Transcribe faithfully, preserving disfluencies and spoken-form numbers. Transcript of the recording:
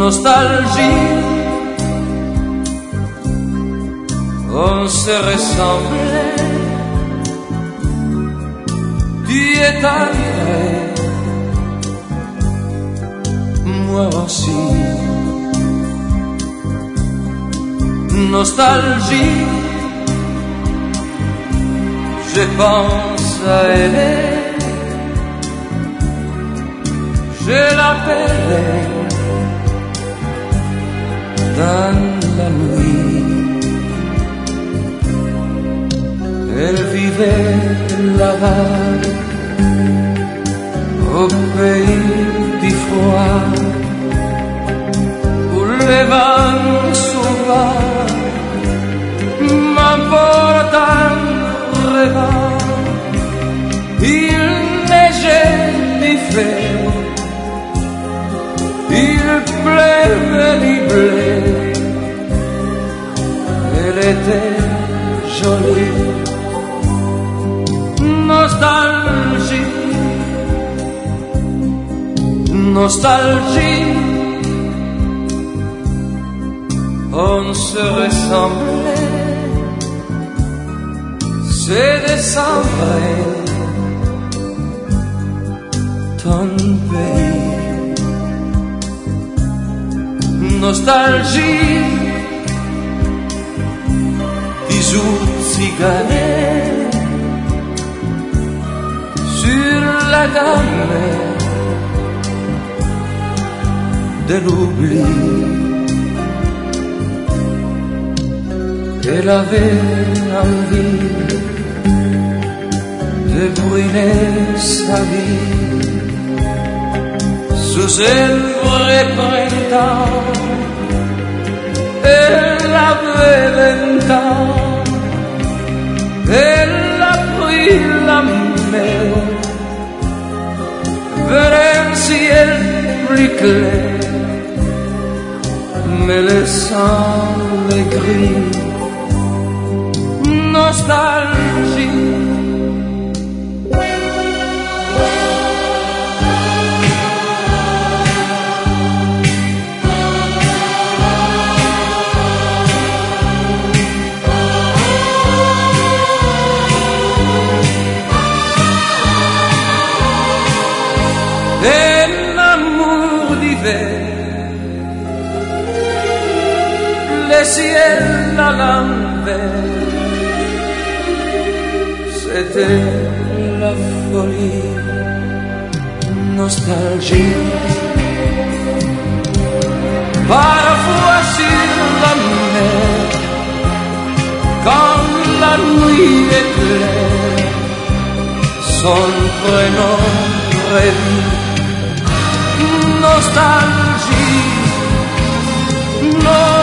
nostalgie, on se ressemblait, tu es arrivé, moi aussi. Nostalgie, je pense à elle, je l'appelais dans la nuit. Elle vivait là-bas au pays du froid, où les vents sauvages m'emportent en rêvant. Il neigeait l'hiver, il pleuvait l'hiver, elle était jolie. Nostalgie, nostalgie, on se ressemblait, c'est décembre, ton pays. Nostalgie, dix jours cigarets sur la gamme de l'oubli. Elle avait envie de brûler sa vie sous un vrai printemps. Elle avait vingt ans, elle a pris la mer vers un ciel plus clair, me laissant les gris. Nostalgie, un amour d'hiver, le ciel à l'envers, c'était la folie. Nostalgie, parfois sur la mer, quand la nuit est claire, son prénom revit. Nostalgie, nostalgie.